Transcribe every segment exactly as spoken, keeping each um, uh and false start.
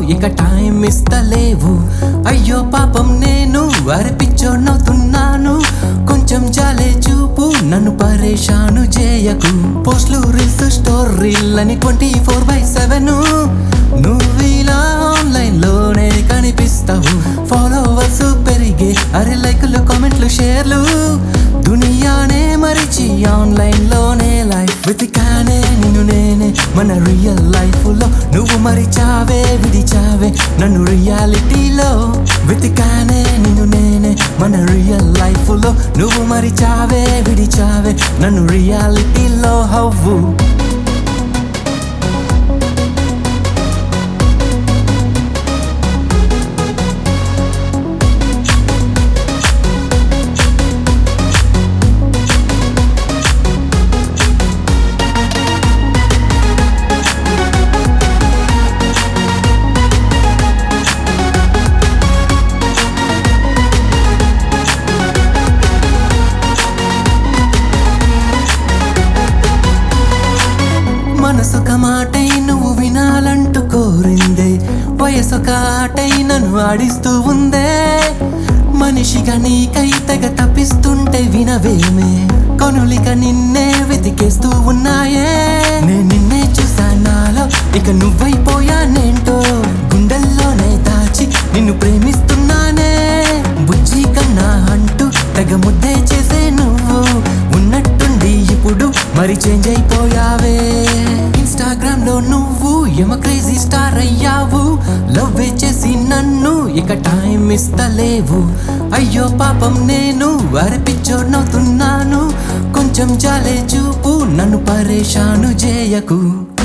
ఇక టైం ఇస్తలేవు. అయ్యో పాపం నేను అరిపిచ్చోనవుతున్నాను, కొంచెం జాలే చూపు నన్ను పరేషాను చేయకు. పోస్ట్లు రీల్స్ స్టోరీలని ట్వంటీ ఫోర్ బై సెవెన్ నువ్విలా ఆన్లైన్ లోనే కనిపిస్తావు. ఫాలోవర్స్ పెరిగే అరే లైకులు కామెంట్లు షేర్లు, దునియానే మరిచి ఆన్లైన్ లోనే లైఫ్ వెతికానే నిన్ను నేనే మన రియల్ లైఫ్ లో. నువ్వు మరిచావే విడిచావే నన్ను రియాలిటీలో. వెతికానే నిన్ను నేనే మన రియల్ లైఫ్ లో. నువ్వు మరిచావే విడిచావే నన్ను రియాలిటీలో. హవ్వు మనసొక మాటై నువ్వు వినాలంటూ కోరిందే, వయసొక ఆటై నన్ను ఆడిస్తూ ఉందే. మనిషిగా నీకై తెగ తప్పిస్తుంటే వినవేమే, కొనులిక నిన్నే వెతికేస్తూ ఉన్నాయే. నేను నిన్నే చూసా నాలో, ఇక నువ్వైపోయానేంటో. గుండెల్లోనే దాచి నిన్ను ప్రేమిస్తున్నానే, బుజ్జి కన్నా అంటూ తెగ ముద్దే చేసే నువ్వు. ఉన్నట్టుండి ఇప్పుడు మరి చేంజ్ అయిపోయావే. ఇన్స్టాగ్రామ్ లో నువ్వు ఎమ క్రేజీ స్టార్ అయ్యావు, లవ్ చేసి నన్ను ఇక టైం ఇస్తలేవు. అయ్యో పాపం నేను అరిపిచ్చోనవుతున్నాను, కొంచెం జాలే చూపు నన్ను పరేషాను చేయకు.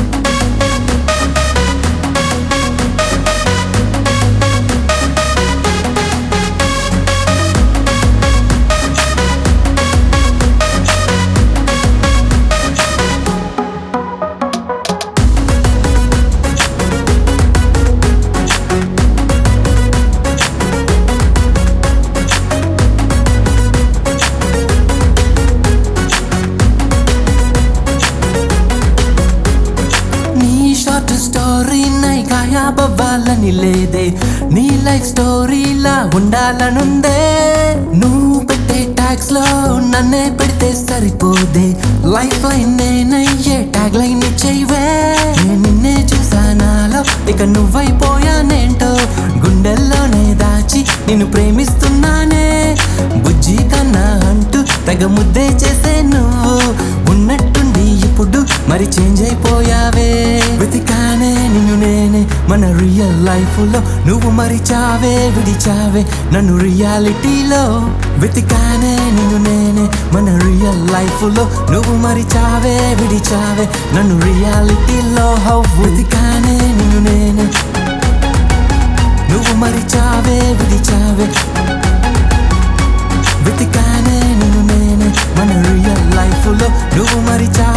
స్టోరీ నై గాయాబవ్వాలని లేదే, నీ లైఫ్ స్టోరీలా ఉండాలనుందే. నువ్వు పెట్టే ట్యాగ్స్ లో నన్నే పెడితే సరిపోదే, లైఫ్ లైన్ నేనయ్యే ట్యాగ్ లైన్ ఇచ్చేవే. నేను నిన్నే చూసా నాలో, ఇక నువ్వైపోయానేంటో. గుండెల్లోనే దాచి నిన్ను ప్రేమిస్తున్నానే, బుజ్జి కన్నా అంటూ తెగ ముద్దే చేసే నువ్వు. ఉన్నట్టుండి ఇప్పుడు మరి చేంజ్ అయిపోయావే. వెతికానే నిన్ను నేనే మన రియల్ లైఫ్ లో. నువ్వు మరిచావే విడిచావే నన్ను రియాలిటీలో. వెతికానే నిన్ను నేనే మన రియల్ లైఫ్ లో. నువ్వు మరిచావే విడిచావే నన్ను రియాలిటీలో. హవ్వు వెతికానే నిన్ను నేనే, నువ్వు మరిచావే విడిచావే. వెతికానే నిన్ను నేనే మన రియల్ లైఫ్ లో. నువ్వు మరిచా